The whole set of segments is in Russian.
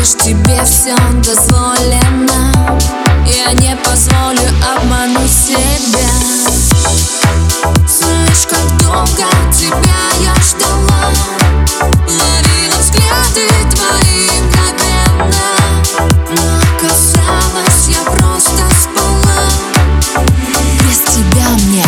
Думаешь, тебе все дозволено? Я не позволю обмануть себя. Слишком долго тебя я ждала, ловила взгляды твои мгновенно, но оказалось, я просто спала. Без тебя мне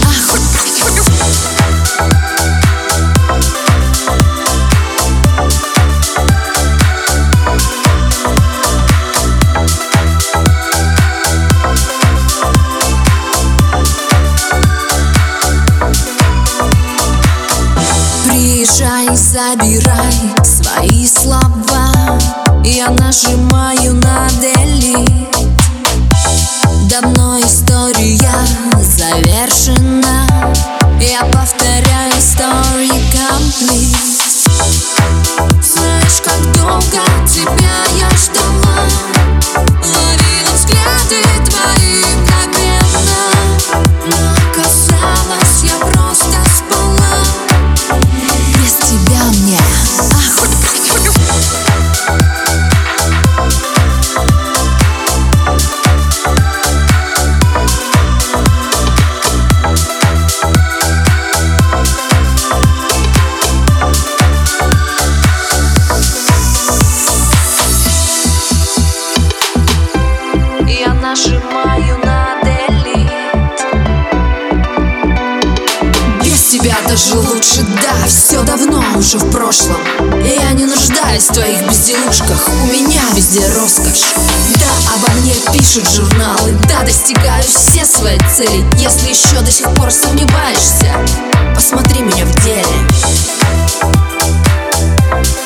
приезжай, забирай свои слова. Я нажимаю на delete. Давно история завершена. Я повторяю story complete. Слишком долго тебя я ждала, ловила взгляды твои мгновенно, но оказалось, я просто спала. Без тебя мне я нажимаю на delete. Без тебя даже лучше, да, все давно уже в прошлом. И я не нуждаюсь в твоих безделушках, у меня везде роскошь. Да, обо мне пишут журналы, да, достигаю все свои цели. Если еще до сих пор сомневаешься, посмотри меня в деле.